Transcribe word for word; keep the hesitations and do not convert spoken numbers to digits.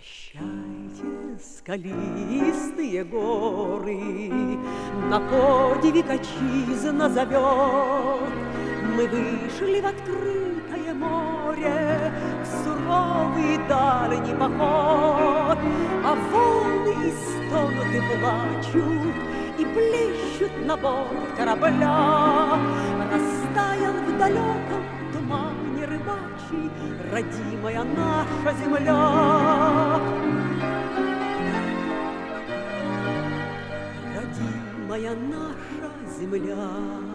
Прощайте, скалистые горы, на подвиг отчизна зовет. Мы вышли в открытое море, в суровый дальний поход, а волны стонут и плачут, и плещут на борт корабля. Растаял в далеком тумане рыбачий родимая наша земля. Родимая наша земля.